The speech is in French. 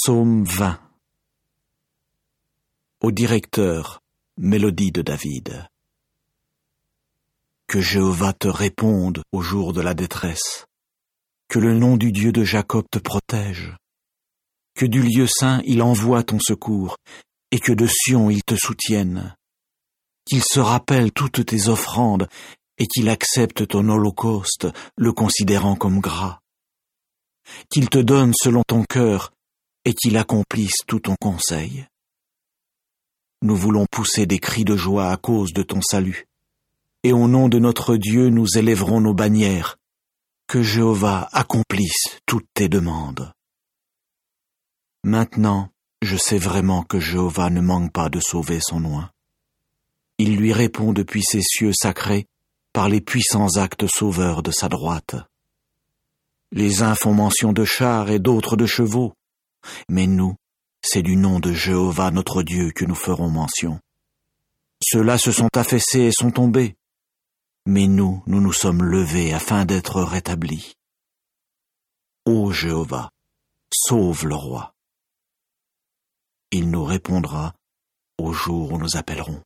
Psaume 20. Au directeur, mélodie de David. Que Jéhovah te réponde au jour de la détresse. Que le nom du Dieu de Jacob te protège. Que du lieu saint il envoie ton secours, et que de Sion il te soutienne. Qu'il se rappelle toutes tes offrandes, et qu'il accepte ton holocauste, le considérant comme gras. Qu'il te donne selon ton cœur, et qu'il accomplisse tout ton conseil. Nous voulons pousser des cris de joie à cause de ton salut, et au nom de notre Dieu nous élèverons nos bannières. Que Jéhovah accomplisse toutes tes demandes. Maintenant, je sais vraiment que Jéhovah ne manque pas de sauver son oint. Il lui répond depuis ses cieux sacrés par les puissants actes sauveurs de sa droite. Les uns font mention de chars et d'autres de chevaux, mais nous, c'est du nom de Jéhovah notre Dieu que nous ferons mention. Ceux-là se sont affaissés et sont tombés, mais nous nous sommes levés afin d'être rétablis. Ô Jéhovah, sauve le roi. Il nous répondra au jour où nous appellerons.